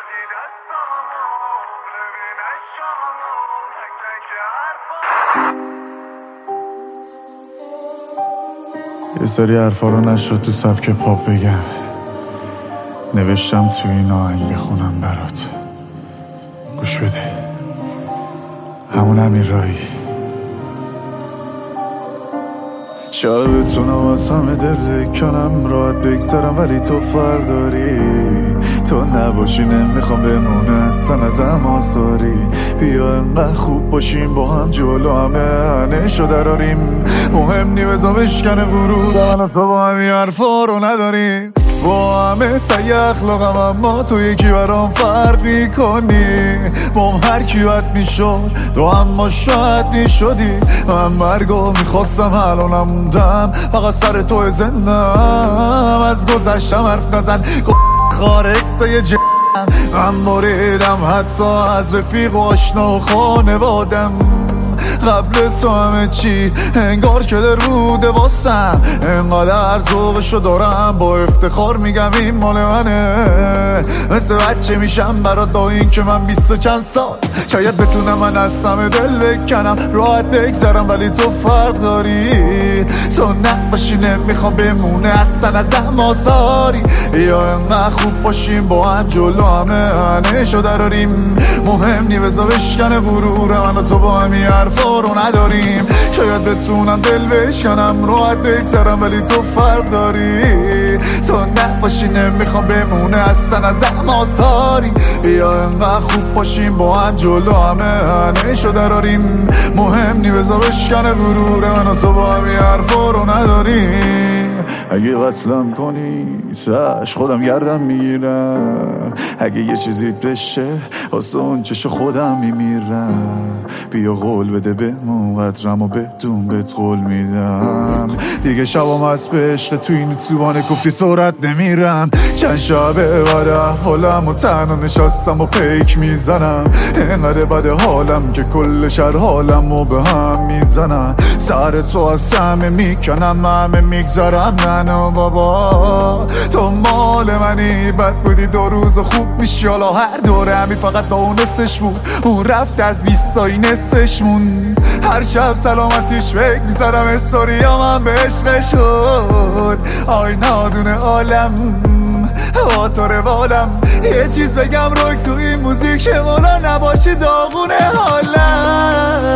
یه سری حرفا رو نشد تو سبک پاپ بگم، نوشتم تو این آهنگ بخونم برات. گوش بده، همون امیر راهی. شاید بتونم از همه دل کنم، راحت بگذارم ولی تو فرداری. تو نباشی نمیخوام بمونه اصلا ازم آثاری. بیا انقدر خوب باشیم با هم جلو همه شو دراریم. مهم نی بزا بشکنه غرور من و تو با همی حرفا رو نداریم. با همه سعی اخلاقم اما تو یکی برام فرقی کنی. با هم هر کی بد میشد تو اما شاید میشدی. من مرگو میخواستم الانم موندم فقط سر تو زندم. از گذشتم حرف نزن خارکسای من بریدم حتی از رفیق و آشنا و خانوادم. قبل تو همه چی انگار که در روده واسم. انقدر ذوقشو دارم با افتخار میگم این مال منه. مثل بچه میشم برات با این که من 20 و چند سال. شاید بتونم من از همه دل بکنم، راحت بگذارم ولی تو فرق داری. تو نباشی نمیخوام بمونه اصلا ازم آثاری. یا انقدر خوب باشیم با هم جلو همه شو دراریم. مهم نی بزا بشکنه غرور من و تو با همی حرفا رو نداریم. شاید بتونم دل بشکنم راحت بگذارم ولی تو فرق داری. تو نباشی نمیخوام بمونه اصلا ازم آثاری. یا انقدر خوب باشیم با هم جلو همه شو دراریم. مهم نی بزا بشکنه غرور من و تو با همی حرفا رو نداریم. اگه قتلم کنی سش خودم گردم میگیرم. اگه یه چیزی بشه واسه اون چشو خودم میمیرم. بیا قول بده بهمون قدرم و بدون بهت قول میدم. دیگه شبام از به عشق تو این توبانه گفتی سرعت نمیرم. چند شبه بعد احوالم و تنها نشستم و پیک میزنم. اینقدر بده حالم که کل شهر حالم و به هم میزنم. سر تو از همه میکنم همه میگذارم منو بابا. تو مال منی بد بودی 2 روز خوب میشی حالا هر دوره همی فقط با اون نسش بود. اون رفت از 20 تایی نسش مون. هر شب سلامتیش فکر میزارم استوریا من به عشق شد. آی نادونه عالم با تو روالم. یه چیز بگم روی تو این موزیک شمالا نباشی داغونه حالم.